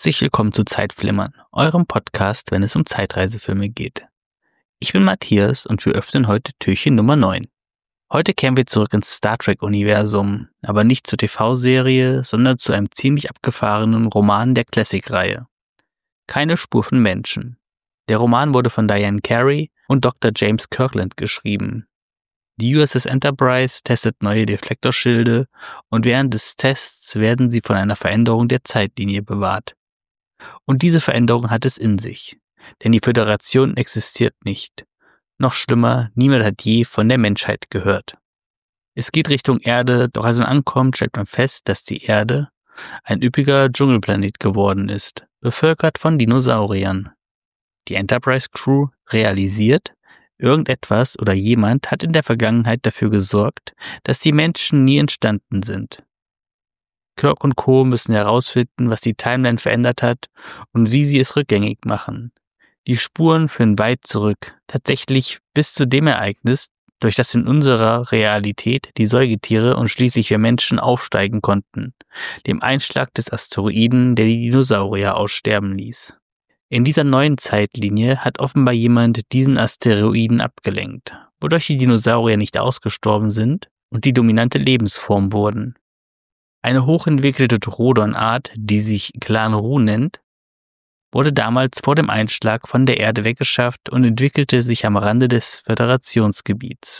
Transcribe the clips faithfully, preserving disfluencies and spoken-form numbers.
Herzlich willkommen zu Zeitflimmern, eurem Podcast, wenn es um Zeitreisefilme geht. Ich bin Matthias und wir öffnen heute Türchen Nummer neun. Heute kehren wir zurück ins Star Trek-Universum, aber nicht zur T V-Serie, sondern zu einem ziemlich abgefahrenen Roman der Classic-Reihe. Keine Spur von Menschen. Der Roman wurde von Diane Carey und Doktor James Kirkland geschrieben. Die U S S Enterprise testet neue Deflektorschilde und während des Tests werden sie von einer Veränderung der Zeitlinie bewahrt. Und diese Veränderung hat es in sich, denn die Föderation existiert nicht. Noch schlimmer, niemand hat je von der Menschheit gehört. Es geht Richtung Erde, doch als man ankommt, stellt man fest, dass die Erde ein üppiger Dschungelplanet geworden ist, bevölkert von Dinosauriern. Die Enterprise-Crew realisiert, irgendetwas oder jemand hat in der Vergangenheit dafür gesorgt, dass die Menschen nie entstanden sind. Kirk und Co. müssen herausfinden, was die Timeline verändert hat und wie sie es rückgängig machen. Die Spuren führen weit zurück, tatsächlich bis zu dem Ereignis, durch das in unserer Realität die Säugetiere und schließlich wir Menschen aufsteigen konnten, dem Einschlag des Asteroiden, der die Dinosaurier aussterben ließ. In dieser neuen Zeitlinie hat offenbar jemand diesen Asteroiden abgelenkt, wodurch die Dinosaurier nicht ausgestorben sind und die dominante Lebensform wurden. Eine hochentwickelte Trodonart, die sich Clanru nennt, wurde damals vor dem Einschlag von der Erde weggeschafft und entwickelte sich am Rande des Föderationsgebiets.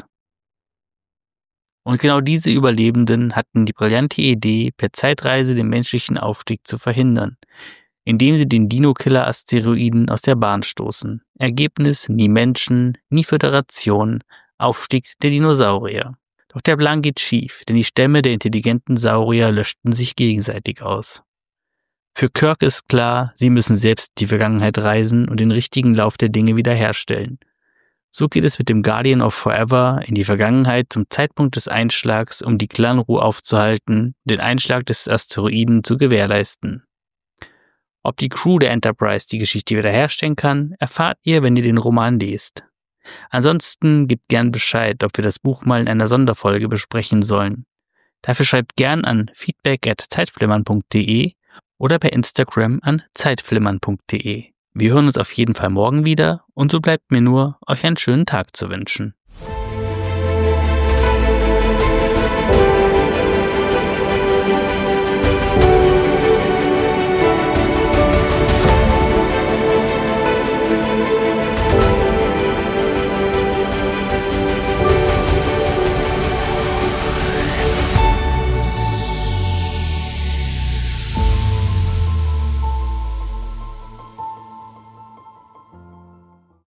Und genau diese Überlebenden hatten die brillante Idee, per Zeitreise den menschlichen Aufstieg zu verhindern, indem sie den Dino-Killer-Asteroiden aus der Bahn stoßen. Ergebnis: nie Menschen, nie Föderation, Aufstieg der Dinosaurier. Doch der Plan geht schief, denn die Stämme der intelligenten Saurier löschten sich gegenseitig aus. Für Kirk ist klar, sie müssen selbst in die Vergangenheit reisen und den richtigen Lauf der Dinge wiederherstellen. So geht es mit dem Guardian of Forever in die Vergangenheit zum Zeitpunkt des Einschlags, um die Clanru aufzuhalten und den Einschlag des Asteroiden zu gewährleisten. Ob die Crew der Enterprise die Geschichte wiederherstellen kann, erfahrt ihr, wenn ihr den Roman lest. Ansonsten gebt gern Bescheid, ob wir das Buch mal in einer Sonderfolge besprechen sollen. Dafür schreibt gern an feedback at zeitflimmern punkt de oder per Instagram an zeitflimmern punkt de. Wir hören uns auf jeden Fall morgen wieder und so bleibt mir nur, euch einen schönen Tag zu wünschen.